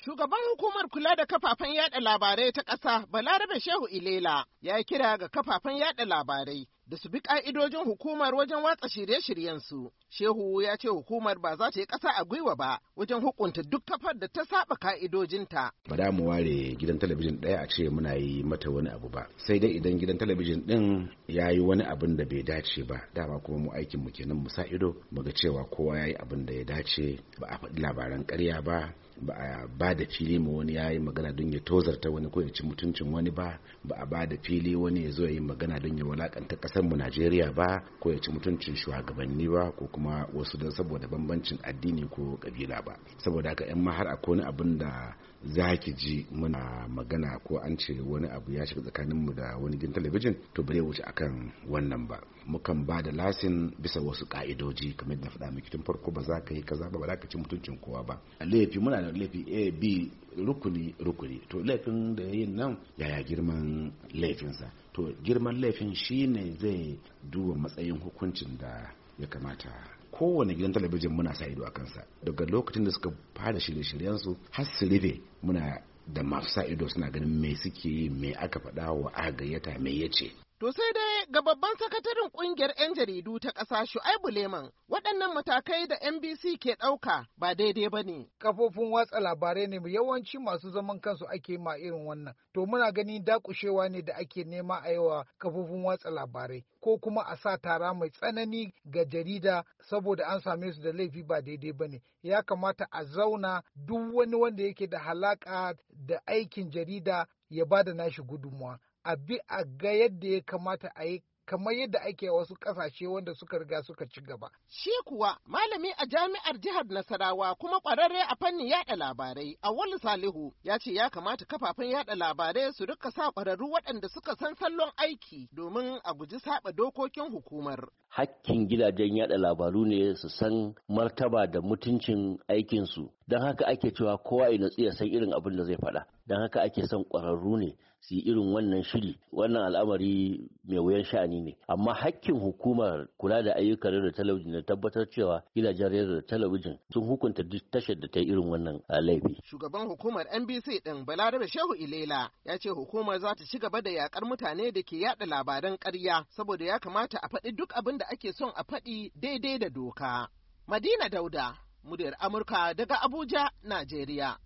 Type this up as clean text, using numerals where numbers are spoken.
Shugaban hukumar kula da kafafen yada labarai ta ƙasa, Balarabe Shehu Ilela, ya yi kira ga kafafen yada labarai da su bi ƙa'idojin hukumar wajen watsa shirye-shiryensu. Shehu ya ce hukumar ba za ta yi ƙasa a gwiwa ba wajen hukunta duk kafar da ta saba ƙa'idojinta. Ba da mu ware gidan talabijin ɗaya a ce muna yi mata wani abu ba, sai dai idan gidan talabijin ɗin ya yi wani abin da bai dace ba, dama kuma mu aikin mu kenan mu sa ido mu ga cewa kowa ya yi abin da ya dace, ba a faɗi labaran ƙarya ba, ba a ba da fili ma wani ya yi magana don ya tozarta wani ko ya ci mutuncin wani ba a ba da fili wani ya zo ya yi magana don ya walakanta ƙasar mu Najeriya ba, ko ya ci mutuncin shugabanni ba, ko kuma wasu don saboda bambancin addini ko kabila ba. Saboda haka in ma har akwai wani abin da za ki ji muna magana ko an ce wani abu ya shiga tsakaninmu da wani gidan talabijin, to bare wuce akan wannan ba. Mukan ba da lasin bisa wasu ka'idoji kamar da faɗa miki tun farko, ba za ka yi kaza ba za ka ci mutuncin kowa ba. Laifi muna da laifi A B rukuni to laifin da yayin nan yaya girman laifinsa, to girman laifin shine zai duba matsayin hukuncin da ya kamata. Kowane gidan talabijin muna sa ido a kansa daga lokacin da suka fara shirye-shiryensu har su rufe. Muna da masu sa ido suna ganin me suke yi, me aka faɗa wa aka gayyata, me ya ce. To sai dai ga babban sakataren kungiyar 'yan jaridu ta ƙasa Shu'aibu Leman, waɗannan matakai da NBC ke ɗauka ba daidai ba ne. Kafofin watsa labarai ne yawanci masu zaman kansu ake ma irin wannan. To muna gani dakushewa ne da ake nema a yawa kafofin watsa labarai, ko kuma a sa tara mai tsanani ga jarida saboda an same su da laifi ba daidai ba ne. Ya kamata a zauna duk wani wanda yake da halaka da aikin jarida ya ba da nashi gudunmuwa. A bi a ga yadda ya kamata a yi kamar yadda ake wasu ƙasashe wanda suka riga suka ci gaba. Shi kuwa malami a jami'ar jihar Nasarawa kuma ƙwararre a fannin yaɗa labarai, Auwalu Salihu, ya ce ya kamata kafafen yaɗa labarai su rika sa ƙwararru waɗanda suka san sallon aiki domin a guji saɓa dokokin hukumar. Hakkin gidajen yaɗa labaru ne su san martaba da mutuncin aikinsu. Don haka ake cewa kowa ya natsu ya san irin abin da zai faɗa. Don haka ake son ƙwararru ne su yi irin wannan shiri. Wannan al'amari mai wuyan sha'ani ne. Amma hakkin hukumar kula da ayyukan radio da talabijin da tabbatar cewa gidajen radio da talabijin sun hukunta duk tashar da ta yi irin wannan laifi. Shugaban hukumar NBC ɗin Balarabe Shehu Ilela ya ce hukumar za ta ci gaba da yakar mutane da ke yaɗa labaran ƙarya saboda ya kamata a faɗi duk abin da ake son a faɗi daidai da doka. Madina Dauda, muryar Amurka daga Abuja, Najeriya.